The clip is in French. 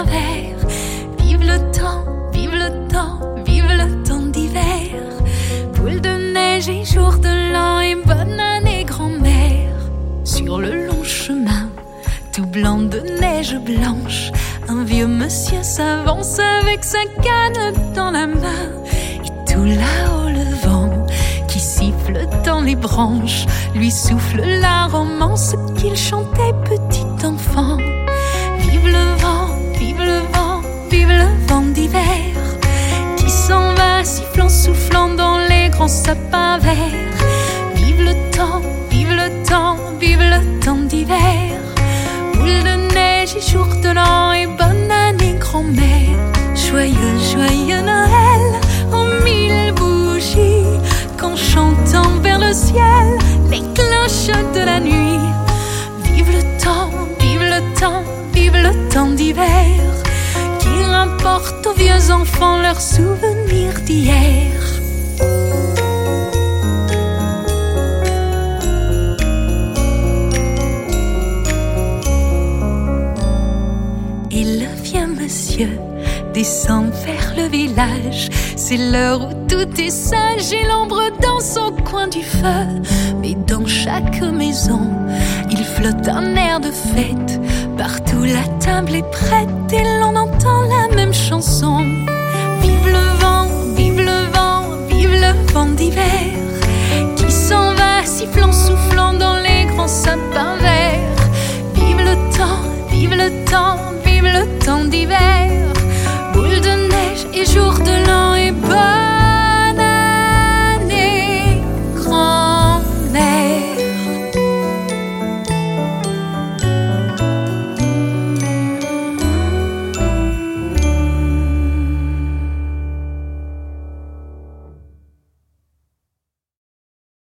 sapin vert. Vive le temps, vive le temps, vive le temps d'hiver. Boule de neige et jour de l'an et bonne année grand-mère. Sur le long chemin, tout blanc de neige blanche, un vieux monsieur s'avance avec sa canne dans la main. Et tout là-haut le vent qui siffle dans les branches lui souffle la romance qu'il chantait petit enfant. Vive le vent, vive le vent, vive le vent d'hiver qui s'en va sifflant, soufflant dans les grands sapins verts. Vive le temps, vive le temps, vive le temps d'hiver. Boule de neige et jour de l'an et bonne année grand-mère. Joyeux, joyeux Noël en mille bougies, qu'en chantant vers le ciel les cloches de la nuit. Vive le temps, vive le temps, vive le temps d'hiver qui rapporte aux vieux enfants leurs souvenirs d'hier. Et le vieux monsieur descend vers le village. C'est l'heure où tout est sage et l'ombre dans son coin du feu. Mais dans chaque maison, il flotte un air de fête. Partout la table est prête et l'on entend la même chanson. Vive le vent, vive le vent, vive le vent d'hiver qui s'en va sifflant, soufflant dans les grands sapins verts. Vive le temps, vive le temps, vive le temps d'hiver.